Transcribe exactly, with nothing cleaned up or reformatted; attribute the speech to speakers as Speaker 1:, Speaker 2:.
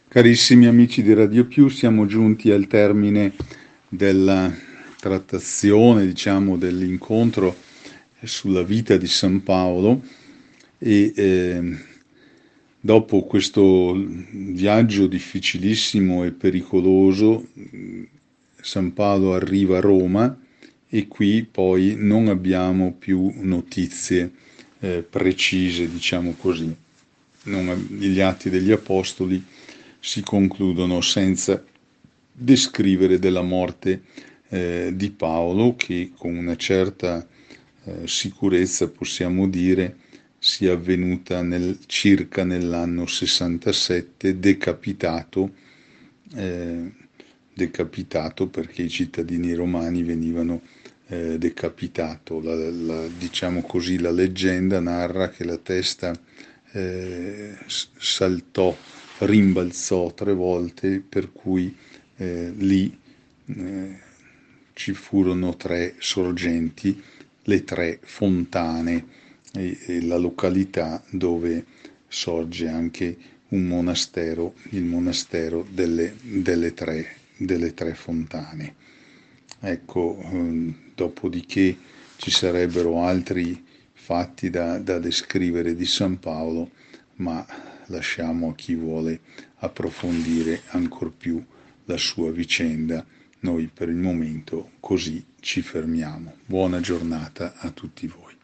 Speaker 1: Carissimi amici di Radio Più, siamo giunti al termine della trattazione, diciamo, dell'incontro sulla vita di San Paolo e eh, dopo questo viaggio difficilissimo e pericoloso, San Paolo arriva a Roma e qui poi non abbiamo più notizie eh, precise, diciamo così. Non, gli Atti degli Apostoli si concludono senza descrivere della morte eh, di Paolo, che con una certa eh, sicurezza possiamo dire sia avvenuta nel, circa nell'anno sessantasette, decapitato, eh, decapitato perché i cittadini romani venivano eh, decapitato. La, la, diciamo così, la leggenda narra che la testa eh, saltò, rimbalzò tre volte, per cui eh, lì eh, ci furono tre sorgenti, le tre fontane e, e la località dove sorge anche un monastero, il monastero delle, delle, tre, delle tre fontane. Ecco, ehm, dopodiché ci sarebbero altri fatti da, da descrivere di San Paolo, ma lasciamo a chi vuole approfondire ancor più la sua vicenda. Noi per il momento così ci fermiamo. Buona giornata a tutti voi.